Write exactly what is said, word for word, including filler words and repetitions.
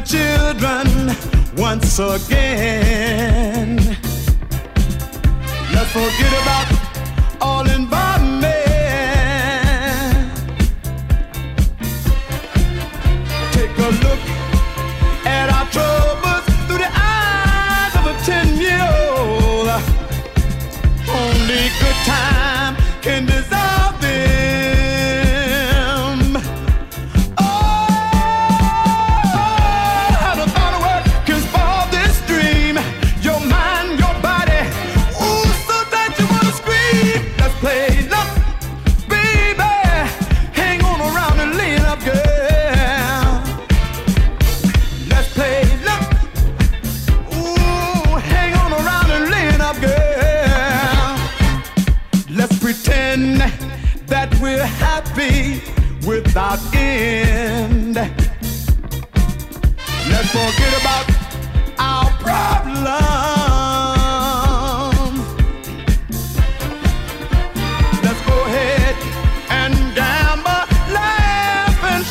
children once again. Let's forget about all environment. Take a look at our troubles through the eyes of a ten-year-old. Only good time can dissolve them. Oh, how the thought of work can spoil this dream. Your mind, your body, ooh, so that you wanna scream. Let's play love, baby. Hang on around and lean up, girl. Let's play love. Ooh, hang on around and lean up, girl. Let's pretend that we're happy without end. Let's forget about our problems.